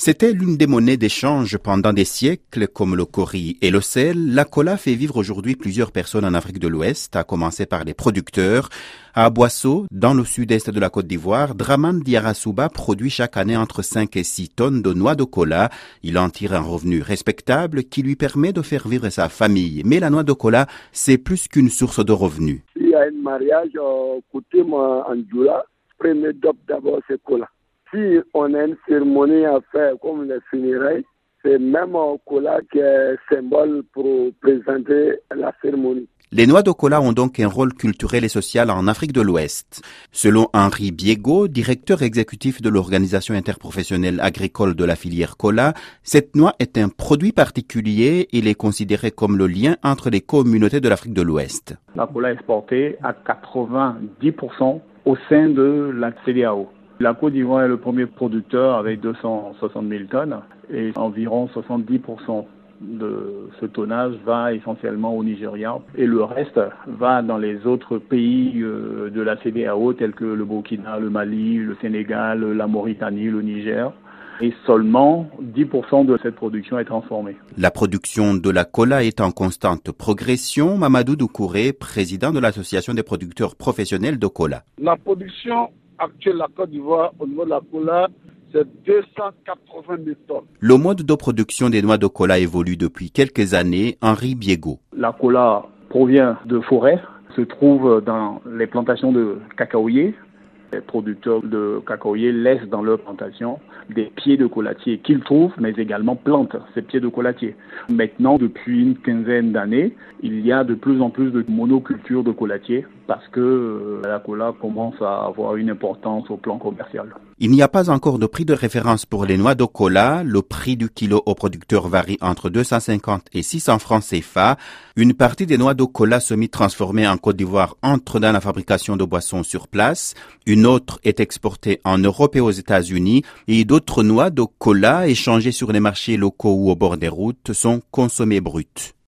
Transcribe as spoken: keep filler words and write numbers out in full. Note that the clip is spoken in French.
C'était l'une des monnaies d'échange pendant des siècles, comme le cori et le sel. La cola fait vivre aujourd'hui plusieurs personnes en Afrique de l'Ouest, à commencer par les producteurs. À Boisseau, dans le sud-est de la Côte d'Ivoire, Draman Diarasouba produit chaque année entre cinq et six tonnes de noix de cola. Il en tire un revenu respectable qui lui permet de faire vivre sa famille. Mais la noix de cola, c'est plus qu'une source de revenus. Il y a un mariage, euh, coutume en Djoula, premier dop d'abord c'est cola. Si on a une cérémonie à faire comme les funérailles, c'est même un cola qui est symbole pour présenter la cérémonie. Les noix de cola ont donc un rôle culturel et social en Afrique de l'Ouest. Selon Henri Biego, directeur exécutif de l'Organisation interprofessionnelle agricole de la filière cola, cette noix est un produit particulier. Il est considéré comme le lien entre les communautés de l'Afrique de l'Ouest. La cola est exportée à quatre-vingt-dix pour cent au sein de la C E D E A O. La Côte d'Ivoire est le premier producteur avec deux cent soixante mille tonnes et environ soixante-dix pour cent de ce tonnage va essentiellement au Nigeria et le reste va dans les autres pays de la C E D E A O tels que le Burkina, le Mali, le Sénégal, la Mauritanie, le Niger. Et seulement dix pour cent de cette production est transformée. La production de la cola est en constante progression. Mamadou Doucouré, président de l'Association des producteurs professionnels de cola. La production actuelle de la Côte d'Ivoire au niveau de la cola, c'est deux cent quatre-vingt mille tonnes. Le mode de production des noix de cola évolue depuis quelques années. Henri Biego. La cola provient de forêts, se trouve dans les plantations de cacaoyers. Les producteurs de cacaoyers laissent dans leurs plantations des pieds de collatiers qu'ils trouvent, mais également plantent ces pieds de collatiers. Maintenant, depuis une quinzaine d'années, il y a de plus en plus de monoculture de collatiers parce que la cola commence à avoir une importance au plan commercial. Il n'y a pas encore de prix de référence pour les noix de cola. Le prix du kilo au producteur varie entre deux cent cinquante et six cents francs C F A. Une partie des noix de cola semi-transformées en Côte d'Ivoire entre dans la fabrication de boissons sur place. Une autre est exportée en Europe et aux États-Unis. Et d'autres noix de cola échangées sur les marchés locaux ou au bord des routes sont consommées brutes.